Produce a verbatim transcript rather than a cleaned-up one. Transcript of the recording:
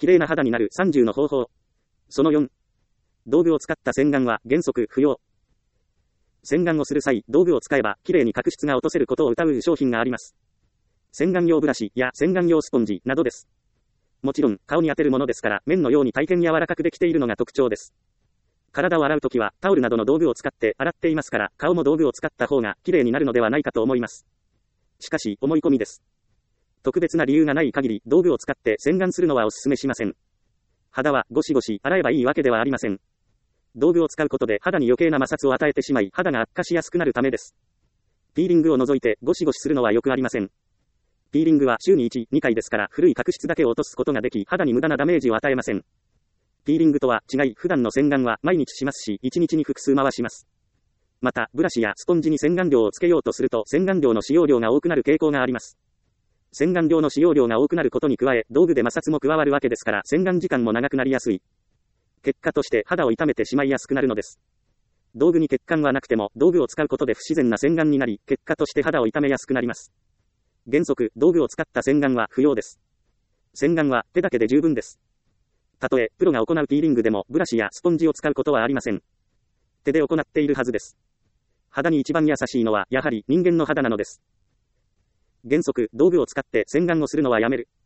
綺麗な肌になるさんじゅうの方法。そのよん。道具を使った洗顔は原則不要。洗顔をする際、道具を使えば、綺麗に角質が落とせることを謳う商品があります。洗顔用ブラシや洗顔用スポンジなどです。もちろん、顔に当てるものですから、綿のように大変柔らかくできているのが特徴です。体を洗うときは、タオルなどの道具を使って洗っていますから、顔も道具を使った方が綺麗になるのではないかと思います。しかし、思い込みです。特別な理由がない限り、道具を使って洗顔するのはお勧めしません。肌はゴシゴシ洗えばいいわけではありません。道具を使うことで肌に余計な摩擦を与えてしまい、肌が悪化しやすくなるためです。ピーリングを除いてゴシゴシするのはよくありません。ピーリングは週にいち、にかいですから古い角質だけを落とすことができ、肌に無駄なダメージを与えません。ピーリングとは違い、普段の洗顔は毎日しますし、いちにちに複数回します。また、ブラシやスポンジに洗顔料をつけようとすると、洗顔料の使用量が多くなる傾向があります。洗顔料の使用量が多くなることに加え、道具で摩擦も加わるわけですから、洗顔時間も長くなりやすい。結果として肌を傷めてしまいやすくなるのです。道具に血管はなくても、道具を使うことで不自然な洗顔になり、結果として肌を傷めやすくなります。原則、道具を使った洗顔は不要です。洗顔は手だけで十分です。たとえ、プロが行うピーリングでも、ブラシやスポンジを使うことはありません。手で行っているはずです。肌に一番優しいのは、やはり人間の肌なのです。原則、道具を使って洗顔をするのはやめる。